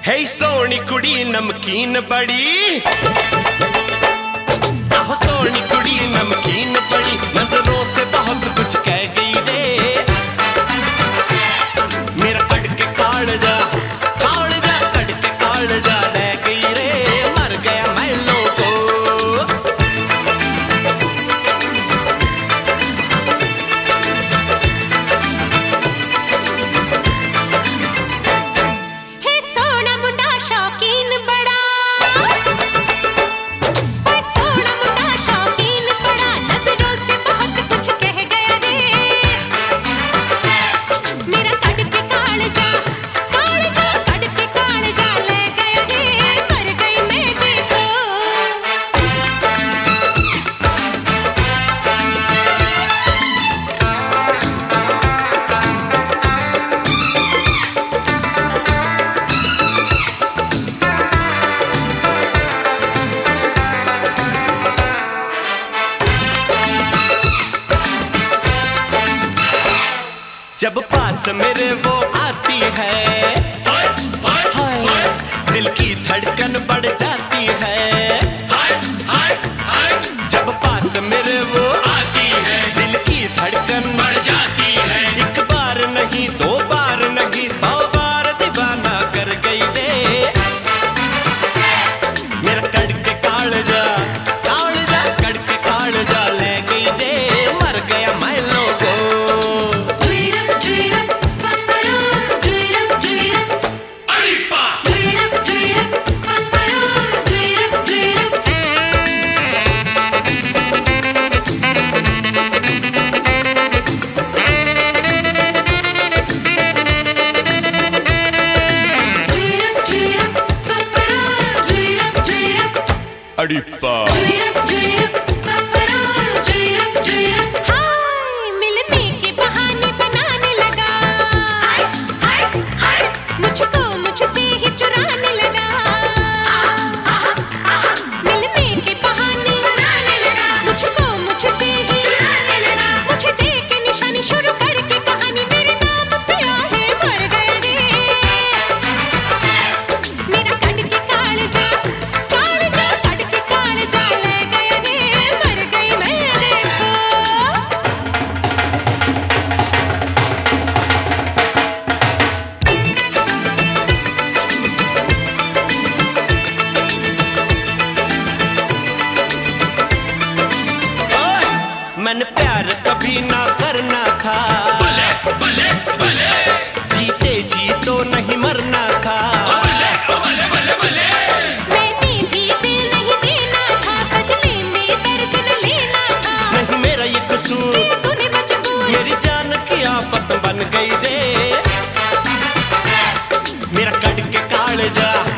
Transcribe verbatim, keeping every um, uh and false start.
है सोनी कुड़ी नमकीन बड़ी, आहो सोनी कुड़ी नमकीन बड़ी, नजरों से बहुत कुछ कह गई रे। मेरा कड़के कालजा कालजा कड़के कालजा ले गई रे, मर गया मैं लोगो। जब पास मेरे वो आती है, हाय, हाय, दिल की धड़कन बढ़ जाती है। हाय, हाय, हाय, जब पास मेरे वो आती है, दिल की धड़कन बढ़ जाती है। एक बार नहीं दो बार नहीं सौ बार दीवाना कर गई रे। मेरा कड़के कालजा कालजा कड़के कालजा ले गई रे, मर गया मैं लोगो। अड़िप्पा हाय मिलने के बहाने बनाने लगा, मुझको मुझसे ही चुराने लगा। मिलने के बहाने बनाने लगा, मुझको मुझसे ही चुराने लगा। मुझे देख के निशानी शुरू करके कहानी मेरे नाम पे आहे मर गए रे। मेरा कड़के कालजा कालजा कड़के कालजा ले गया रे, मर गई मैं देखो। मैंने प्यार कभी ना करना था, बले, बले, बले। जीते जी तो नहीं मरना था, बले, बले, बले, बले। मैंने भी दिल नहीं देना था, बदले में दर्द न लेना था। नहीं मेरा ये कसूर, तूने मजबूर मेरी जान की आफत बन गई रे। मेरा कड़के कालजा